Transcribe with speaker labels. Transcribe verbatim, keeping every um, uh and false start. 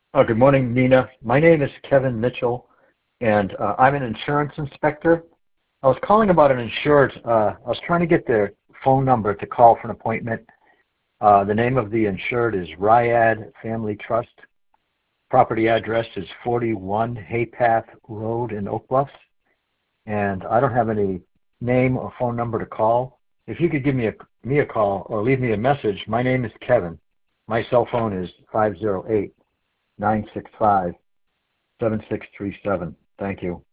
Speaker 1: Oh, good morning, Nina. My name is Kevin Mitchell, and uh, I'm an insurance inspector. I was calling about an insured. Uh, I was trying to get their phone number to call for an appointment. Uh, the name of the insured is Ryad Family Trust. Property address is forty-one Haypath Road in Oak Bluffs, and I don't have any name or phone number to call. If you could give me a me a call or leave me a message, my name is Kevin. My cell phone is five zero eight, nine six five, seven six three seven. Thank you.